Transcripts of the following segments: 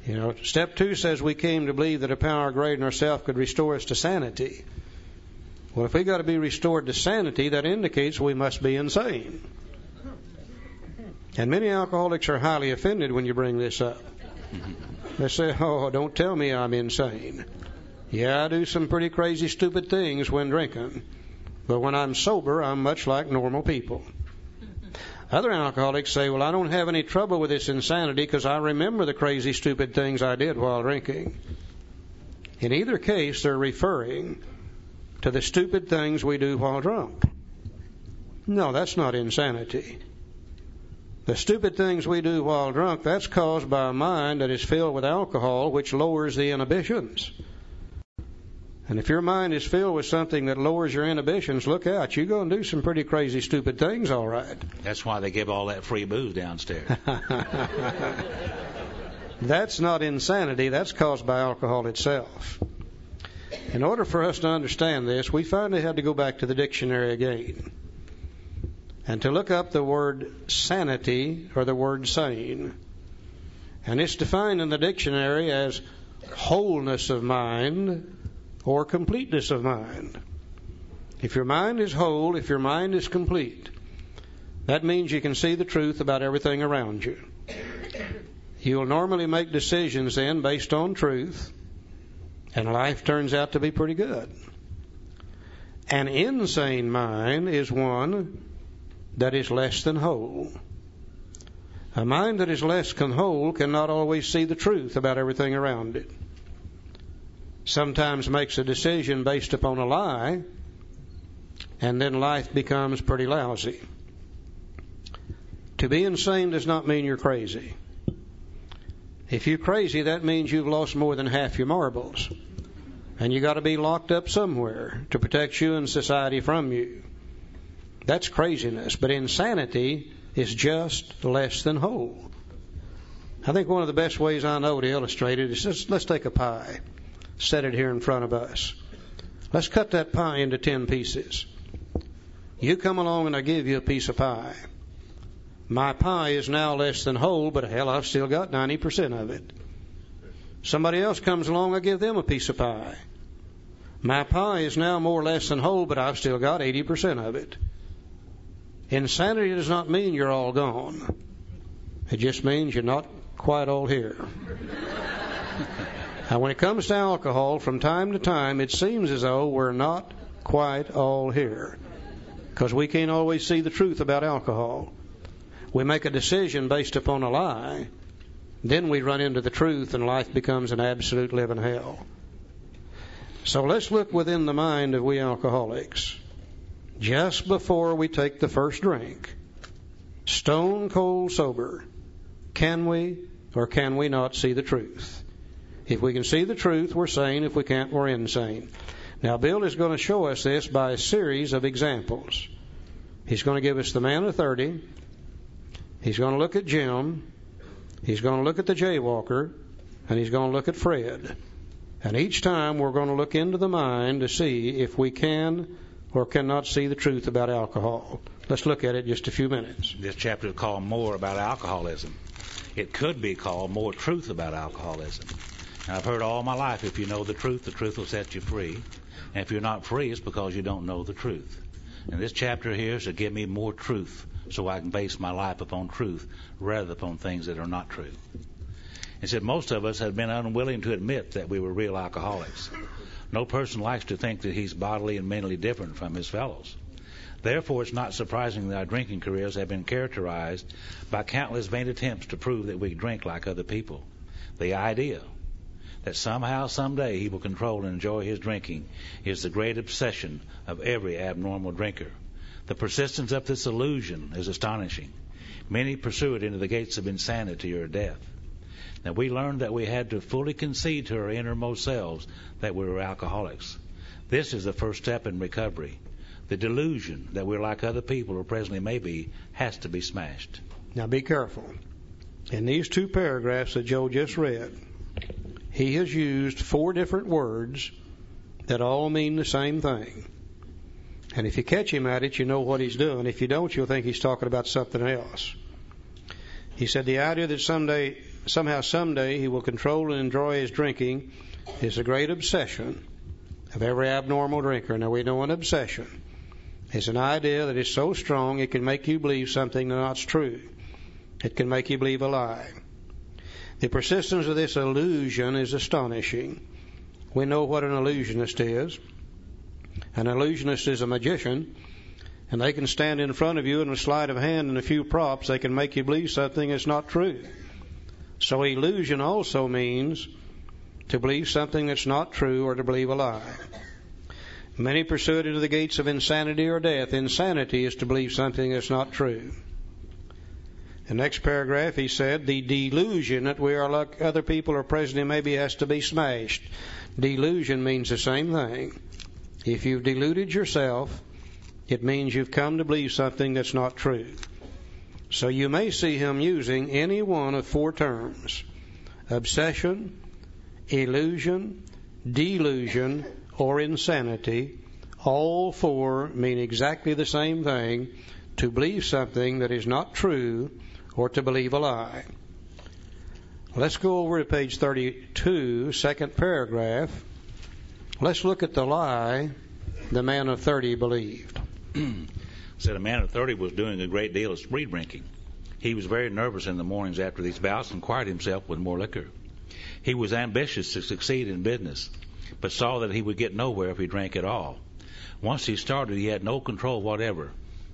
Step 2 says we came to believe that a power greater than ourselves could restore us to sanity. Well, if we got to be restored to sanity, that indicates we must be insane. And many alcoholics are highly offended when you bring this up. They say, "Oh, don't tell me I'm insane. Yeah, I do some pretty crazy, stupid things when drinking. But when I'm sober, I'm much like normal people." Other alcoholics say, "Well, I don't have any trouble with this insanity because I remember the crazy, stupid things I did while drinking." In either case, they're referring to the stupid things we do while drunk. No, that's not insanity. The stupid things we do while drunk, that's caused by a mind that is filled with alcohol, which lowers the inhibitions. And if your mind is filled with something that lowers your inhibitions, look out. You're going to do some pretty crazy, stupid things, all right. That's why they give all that free booze downstairs. That's not insanity. That's caused by alcohol itself. In order for us to understand this, we finally had to go back to the dictionary again and to look up the word sanity or the word sane. And it's defined in the dictionary as wholeness of mind or completeness of mind. If your mind is whole, if your mind is complete, that means you can see the truth about everything around you. You'll normally make decisions then based on truth, and life turns out to be pretty good. An insane mind is one that is less than whole. A mind that is less than whole cannot always see the truth about everything around it. Sometimes makes a decision based upon a lie, and then life becomes pretty lousy. To be insane does not mean you're crazy. If you're crazy, that means you've lost more than half your marbles. And you got to be locked up somewhere to protect you and society from you. That's craziness. But insanity is just less than whole. I think one of the best ways I know to illustrate it is just, let's take a pie. Set it here in front of us. Let's cut that pie into 10 pieces. You come along and I give you a piece of pie. My pie is now less than whole, but hell, I've still got 90% of it. Somebody else comes along, I give them a piece of pie. My pie is now more or less than whole, but I've still got 80% of it. Insanity does not mean you're all gone. It just means you're not quite all here. Now, when it comes to alcohol, from time to time, it seems as though we're not quite all here, because we can't always see the truth about alcohol. We make a decision based upon a lie, then we run into the truth, and life becomes an absolute living hell. So let's look within the mind of we alcoholics. Just before we take the first drink, stone cold sober, can we or can we not see the truth? If we can see the truth, we're sane. If we can't, we're insane. Now, Bill is going to show us this by a series of examples. He's going to give us the man of 30. He's going to look at Jim. He's going to look at the jaywalker. And he's going to look at Fred. And each time we're going to look into the mind to see if we can or cannot see the truth about alcohol. Let's look at it in just a few minutes. This chapter is called More About Alcoholism. It could be called More Truth About Alcoholism. And I've heard all my life, if you know the truth will set you free. And if you're not free, it's because you don't know the truth. And this chapter here is to give me more truth so I can base my life upon truth rather than upon things that are not true. It said most of us have been unwilling to admit that we were real alcoholics. No person likes to think that he's bodily and mentally different from his fellows. Therefore, it's not surprising that our drinking careers have been characterized by countless vain attempts to prove that we drink like other people. The idea that somehow, someday, he will control and enjoy his drinking is the great obsession of every abnormal drinker. The persistence of this illusion is astonishing. Many pursue it into the gates of insanity or death. Now, we learned that we had to fully concede to our innermost selves that we were alcoholics. This is the first step in recovery. The delusion that we're like other people or presently may be has to be smashed. Now, be careful. In these 2 paragraphs that Joe just read, he has used 4 different words that all mean the same thing. And if you catch him at it, you know what he's doing. If you don't, you'll think he's talking about something else. He said the idea that someday somehow someday he will control and enjoy his drinking is a great obsession of every abnormal drinker. Now we know an obsession is an idea that is so strong it can make you believe something that's true. It can make you believe a lie. The persistence of this illusion is astonishing. We know what an illusionist is. An illusionist is a magician, and they can stand in front of you in a sleight of hand and a few props. They can make you believe something that's not true. So illusion also means to believe something that's not true or to believe a lie. Many pursue it into the gates of insanity or death. Insanity is to believe something that's not true. The next paragraph, he said, the delusion that we are like other people or presently maybe has to be smashed. Delusion means the same thing. If you've deluded yourself, it means you've come to believe something that's not true. So you may see him using any one of four terms: obsession, illusion, delusion, or insanity. All four mean exactly the same thing: to believe something that is not true or to believe a lie. Let's go over to page 32, second paragraph. Let's look at the lie the man of 30 believed. Said a man of 30 was doing a great deal of spree drinking. He was very nervous in the mornings after these bouts and quiet himself with more liquor. He was ambitious to succeed in business, but saw that he would get nowhere if he drank at all. Once he started, he had no control whatever.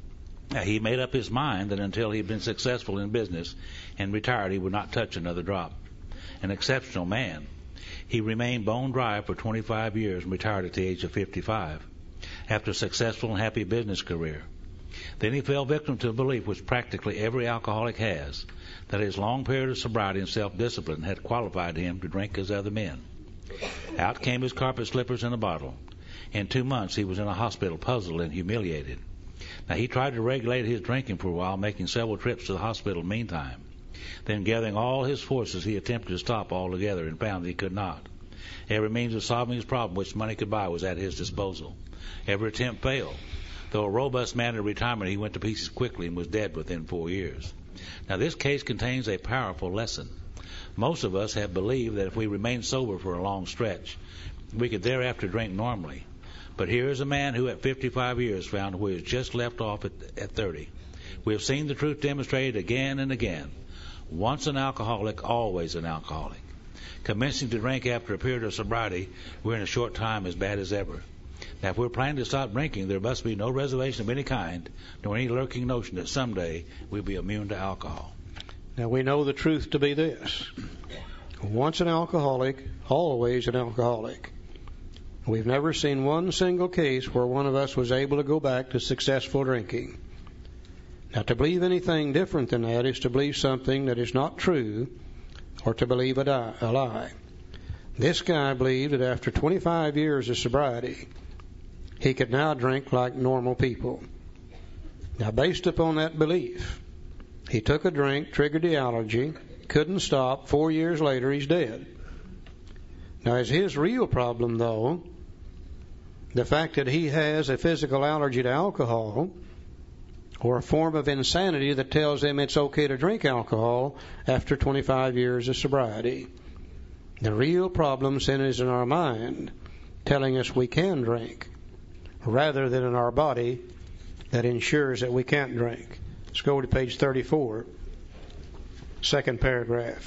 He made up his mind that until he had been successful in business and retired, he would not touch another drop. An exceptional man. He remained bone dry for 25 years and retired at the age of 55 after a successful and happy business career. Then he fell victim to a belief which practically every alcoholic has, that his long period of sobriety and self-discipline had qualified him to drink as other men. Out came his carpet slippers and a bottle. In 2 months he was in a hospital, puzzled and humiliated. Now he tried to regulate his drinking for a while, making several trips to the hospital meantime. Then, gathering all his forces, he attempted to stop altogether and found that he could not. Every means of solving his problem which money could buy was at his disposal. Every attempt failed. Though a robust man in retirement, he went to pieces quickly and was dead within 4 years. Now this case contains a powerful lesson. Most of us have believed that if we remain sober for a long stretch, we could thereafter drink normally. But here is a man who at 55 years found where he has just left off at 30. We have seen the truth demonstrated again and again. Once an alcoholic, always an alcoholic. Commencing to drink after a period of sobriety, we're in a short time as bad as ever. Now, if we're planning to stop drinking, there must be no reservation of any kind, nor any lurking notion that someday we'll be immune to alcohol. Now, we know the truth to be this. Once an alcoholic, always an alcoholic. We've never seen one single case where one of us was able to go back to successful drinking. Now, to believe anything different than that is to believe something that is not true or to believe a lie. This guy believed that after 25 years of sobriety, he could now drink like normal people. Now, based upon that belief, he took a drink, triggered the allergy, couldn't stop. 4 years later, he's dead. Now, is his real problem, though, the fact that he has a physical allergy to alcohol or a form of insanity that tells him it's okay to drink alcohol after 25 years of sobriety? The real problem then is in our mind, telling us we can drink, rather than in our body that ensures that we can't drink. Let's go to page 34, second paragraph.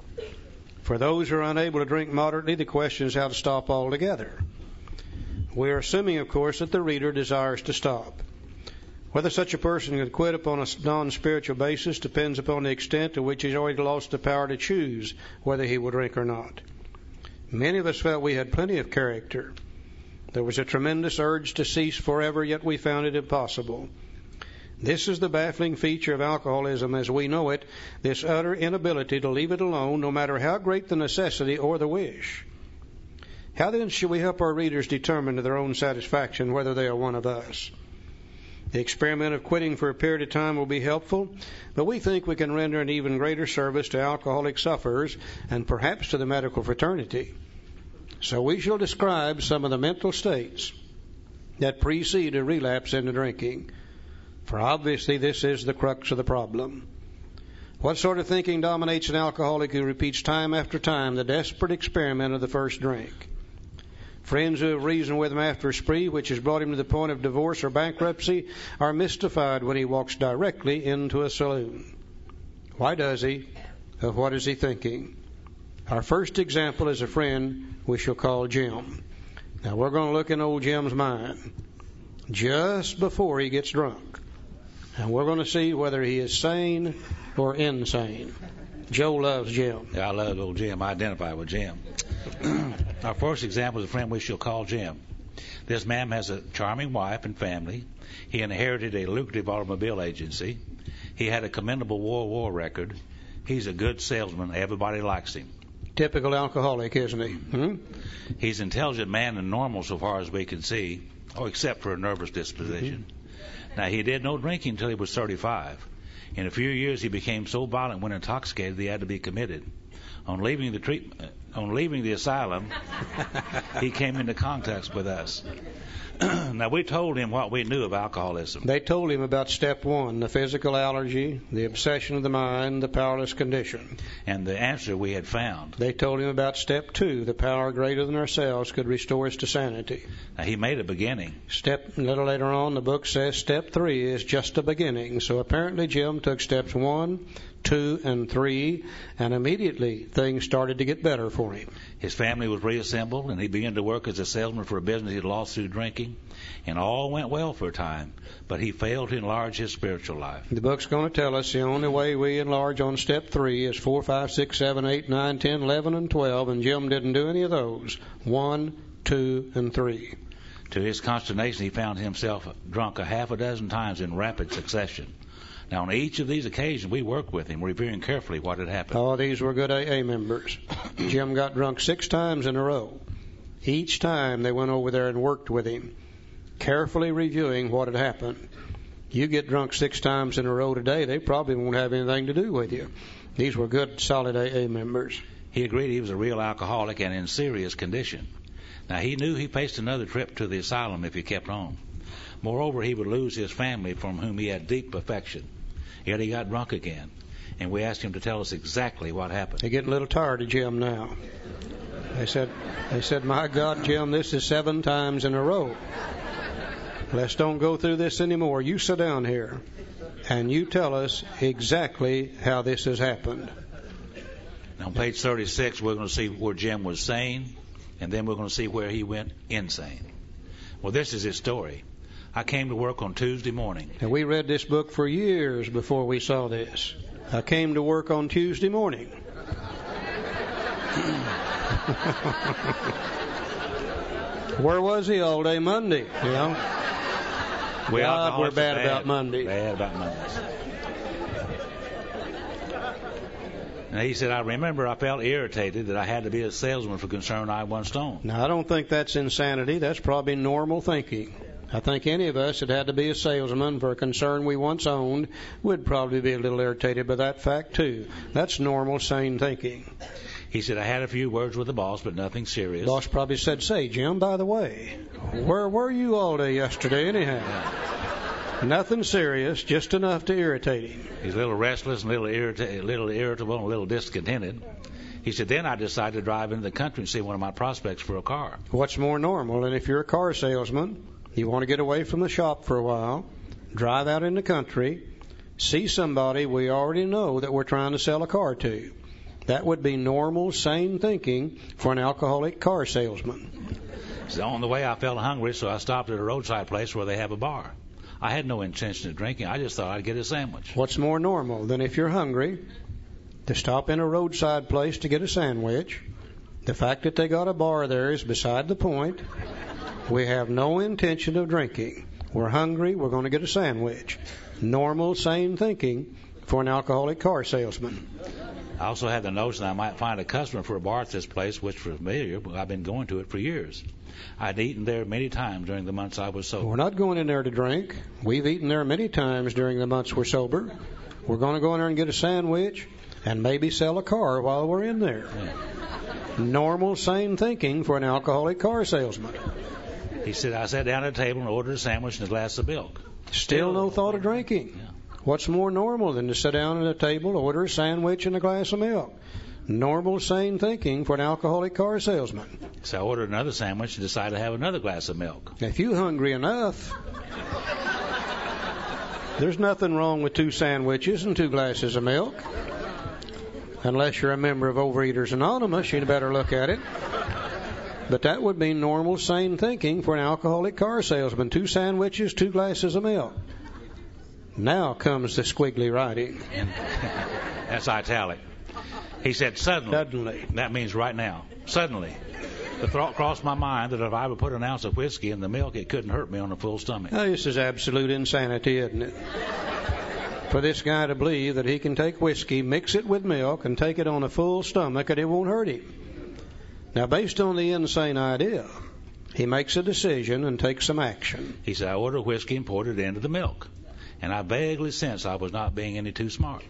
For those who are unable to drink moderately, the question is how to stop altogether. We are assuming, of course, that the reader desires to stop. Whether such a person can quit upon a non-spiritual basis depends upon the extent to which he's already lost the power to choose whether he will drink or not. Many of us felt we had plenty of character. There was a tremendous urge to cease forever, yet we found it impossible. This is the baffling feature of alcoholism as we know it, this utter inability to leave it alone, no matter how great the necessity or the wish. How then should we help our readers determine to their own satisfaction whether they are one of us? The experiment of quitting for a period of time will be helpful, but we think we can render an even greater service to alcoholic sufferers and perhaps to the medical fraternity. So we shall describe some of the mental states that precede a relapse into drinking, for obviously this is the crux of the problem. What sort of thinking dominates an alcoholic who repeats time after time the desperate experiment of the first drink? Friends who have reasoned with him after a spree which has brought him to the point of divorce or bankruptcy are mystified when he walks directly into a saloon. Why does he? Of what is he thinking? Our first example is a friend we shall call Jim. Now we're going to look in old Jim's mind just before he gets drunk. And we're going to see whether he is sane or insane. Joe loves Jim. Yeah, I love old Jim. I identify with Jim. Our first example is a friend we shall call Jim. This man has a charming wife and family. He inherited a lucrative automobile agency. He had a commendable World War record. He's a good salesman. Everybody likes him. Typical alcoholic, isn't he? He's an intelligent man and normal so far as we can see, except for a nervous disposition. Now, he did no drinking until he was 35. In a few years, he became so violent when intoxicated that he had to be committed. On leaving the asylum, he came into contact with us. Now, we told him what we knew of alcoholism. They told him about step one, the physical allergy, the obsession of the mind, the powerless condition. And the answer we had found. They told him about step two, the power greater than ourselves could restore us to sanity. Now, he made a beginning. A little later on, the book says step three is just a beginning. So apparently Jim took steps 1, 2, and 3, and immediately things started to get better for him. His family was reassembled, and he began to work as a salesman for a business he'd lost through drinking. And all went well for a time, but he failed to enlarge his spiritual life. The book's going to tell us the only way we enlarge on step 3 is 4, 5, 6, 7, 8, 9, 10, 11, and 12, and Jim didn't do any of those. 1, 2, and 3. To his consternation, he found himself drunk a half a dozen times in rapid succession. Now, on each of these occasions, we worked with him, reviewing carefully what had happened. Oh, these were good AA members. Jim got drunk 6 times in a row. Each time they went over there and worked with him, carefully reviewing what had happened. You get drunk 6 times in a row today, they probably won't have anything to do with you. These were good, solid AA members. He agreed he was a real alcoholic and in serious condition. Now, he knew he faced another trip to the asylum if he kept on. Moreover, he would lose his family from whom he had deep affection. Yet he got drunk again, and we asked him to tell us exactly what happened. They're getting a little tired of Jim now. They said, my God, Jim, this is 7 times in a row. Let's don't go through this anymore. You sit down here, and you tell us exactly how this has happened. Now, on page 36, we're going to see where Jim was sane, and then we're going to see where he went insane. Well, this is his story. I came to work on Tuesday morning. And we read this book for years before we saw this. I came to work on Tuesday morning. Where was he all day Monday? You know? We're bad about Monday. Bad about Mondays. And he said, I remember I felt irritated that I had to be a salesman for Concern I-1 Stone. Now, I don't think that's insanity. That's probably normal thinking. I think any of us that had to be a salesman for a concern we once owned would probably be a little irritated by that fact, too. That's normal, sane thinking. He said, I had a few words with the boss, but nothing serious. The boss probably said, say, Jim, by the way, where were you all day yesterday anyhow? Yeah. Nothing serious, just enough to irritate him. He's a little restless, and a little irritable, and a little discontented. He said, then I decided to drive into the country and see one of my prospects for a car. What's more normal than if you're a car salesman, you want to get away from the shop for a while, drive out in the country, see somebody we already know that we're trying to sell a car to. That would be normal, sane thinking for an alcoholic car salesman. So on the way, I felt hungry, so I stopped at a roadside place where they have a bar. I had no intention of drinking. I just thought I'd get a sandwich. What's more normal than if you're hungry to stop in a roadside place to get a sandwich? The fact that they got a bar there is beside the point. We have no intention of drinking. We're hungry. We're going to get a sandwich. Normal, sane thinking for an alcoholic car salesman. I also had the notion I might find a customer for a bar at this place, which was familiar, but I've been going to it for years. I'd eaten there many times during the months I was sober. We're not going in there to drink. We've eaten there many times during the months we're sober. We're going to go in there and get a sandwich and maybe sell a car while we're in there. Yeah. Normal, sane thinking for an alcoholic car salesman. He said, I sat down at a table and ordered a sandwich and a glass of milk. Still no thought of drinking. Yeah. What's more normal than to sit down at a table, order a sandwich and a glass of milk? Normal, sane thinking for an alcoholic car salesman. So I ordered another sandwich and decided to have another glass of milk. If you're hungry enough, there's nothing wrong with 2 sandwiches and 2 glasses of milk. Unless you're a member of Overeaters Anonymous, you'd better look at it. But that would be normal, sane thinking for an alcoholic car salesman. 2 sandwiches, 2 glasses of milk. Now comes the squiggly writing. That's italic. He said, suddenly. Suddenly. That means right now. Suddenly. The thought crossed my mind that if I would put an ounce of whiskey in the milk, it couldn't hurt me on a full stomach. Now, this is absolute insanity, isn't it? For this guy to believe that he can take whiskey, mix it with milk, and take it on a full stomach and it won't hurt him. Now, based on the insane idea, he makes a decision and takes some action. He said, I ordered whiskey and poured it into the milk. And I vaguely sensed I was not being any too smart.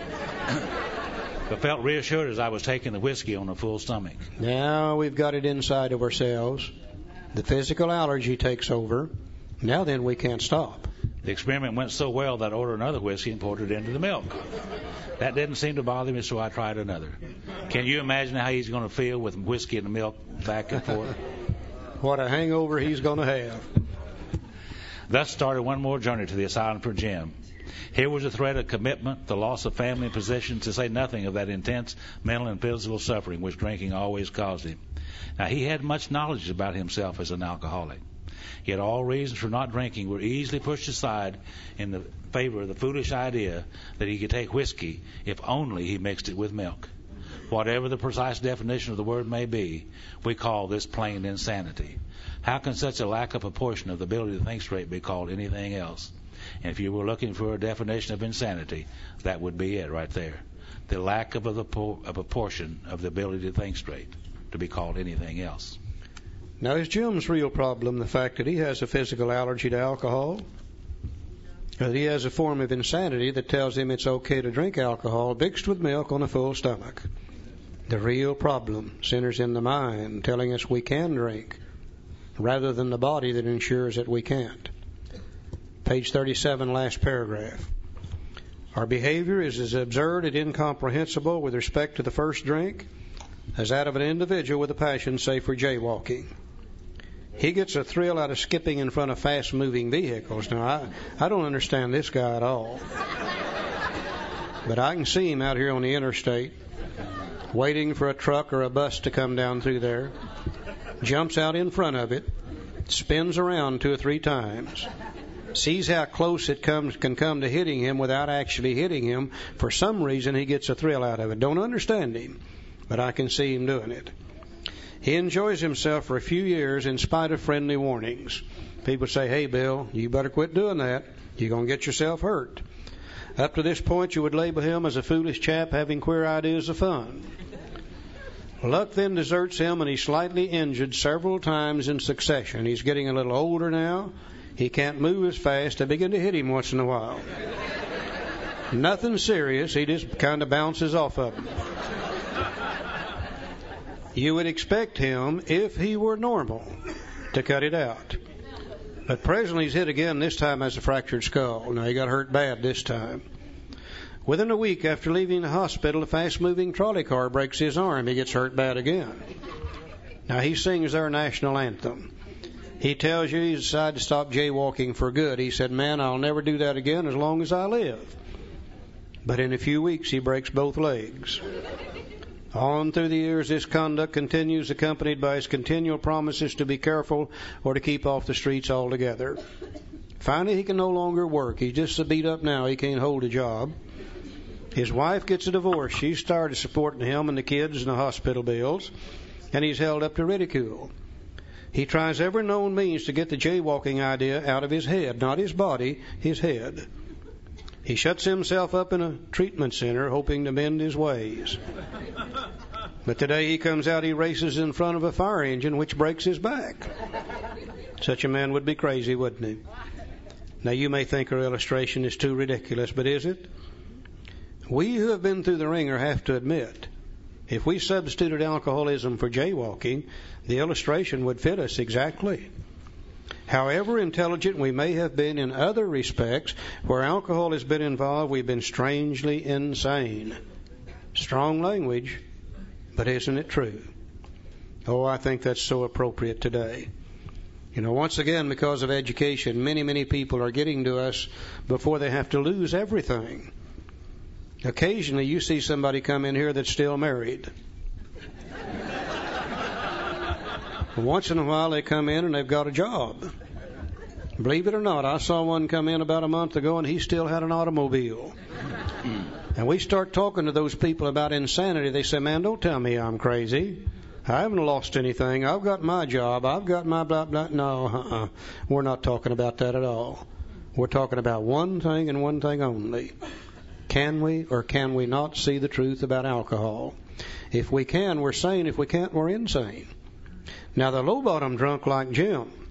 But felt reassured as I was taking the whiskey on a full stomach. Now we've got it inside of ourselves. The physical allergy takes over. Now then we can't stop. The experiment went so well that I ordered another whiskey and poured it into the milk. That didn't seem to bother me, so I tried another. Can you imagine how he's going to feel with whiskey and the milk back and forth? What a hangover he's going to have. Thus started one more journey to the asylum for Jim. Here was a threat of commitment, the loss of family and possessions, to say nothing of that intense mental and physical suffering which drinking always caused him. Now, he had much knowledge about himself as an alcoholic. Yet all reasons for not drinking were easily pushed aside in the favor of the foolish idea that he could take whiskey if only he mixed it with milk. Whatever the precise definition of the word may be, we call this plain insanity. How can such a lack of proportion of the ability to think straight be called anything else? And if you were looking for a definition of insanity, that would be it right there. The lack of a proportion of the ability to think straight to be called anything else. Now, is Jim's real problem the fact that he has a physical allergy to alcohol? Or that he has a form of insanity that tells him it's okay to drink alcohol mixed with milk on a full stomach? The real problem centers in the mind telling us we can drink, rather than the body that ensures that we can't. Page 37, last paragraph. Our behavior is as absurd and incomprehensible with respect to the first drink as that of an individual with a passion, say, for jaywalking. He gets a thrill out of skipping in front of fast-moving vehicles. Now, I don't understand this guy at all. But I can see him out here on the interstate, waiting for a truck or a bus to come down through there, jumps out in front of it, spins around 2 or 3 times, sees how close it can come to hitting him without actually hitting him. For some reason, he gets a thrill out of it. Don't understand him, but I can see him doing it. He enjoys himself for a few years in spite of friendly warnings. People say, hey, Bill, you better quit doing that. You're going to get yourself hurt. Up to this point, you would label him as a foolish chap having queer ideas of fun. Luck then deserts him, and he's slightly injured several times in succession. He's getting a little older now. He can't move as fast. I begin to hit him once in a while. Nothing serious. He just kind of bounces off of him. You would expect him, if he were normal, to cut it out. But presently he's hit again. This time has a fractured skull. Now, he got hurt bad this time. Within a week after leaving the hospital, a fast-moving trolley car breaks his arm. He gets hurt bad again. Now, he sings their national anthem. He tells you he's decided to stop jaywalking for good. He said, man, I'll never do that again as long as I live. But in a few weeks, he breaks both legs. On through the years, this conduct continues, accompanied by his continual promises to be careful or to keep off the streets altogether. Finally, he can no longer work. He's just so beat up now he can't hold a job. His wife gets a divorce. She started supporting him and the kids and the hospital bills, and he's held up to ridicule. He tries every known means to get the jaywalking idea out of his head, not his body, his head. He shuts himself up in a treatment center, hoping to mend his ways. But today he comes out, he races in front of a fire engine, which breaks his back. Such a man would be crazy, wouldn't he? Now, you may think our illustration is too ridiculous, but is it? We who have been through the ringer have to admit, if we substituted alcoholism for jaywalking, the illustration would fit us exactly. However intelligent we may have been in other respects, where alcohol has been involved, we've been strangely insane. Strong language, but isn't it true? Oh, I think that's so appropriate today. You know, once again, because of education, many people are getting to us before they have to lose everything. Occasionally, you see somebody come in here that's still married. Once in a while, they come in and they've got a job. Believe it or not, I saw one come in about a month ago, and he still had an automobile. And we start talking to those people about insanity. They say, man, don't tell me I'm crazy. I haven't lost anything. I've got my job. I've got my blah, blah. No, we're not talking about that at all. We're talking about one thing and one thing only. Can we or can we not see the truth about alcohol? If we can, we're sane. If we can't, we're insane. Now, the low-bottom drunk like Jim,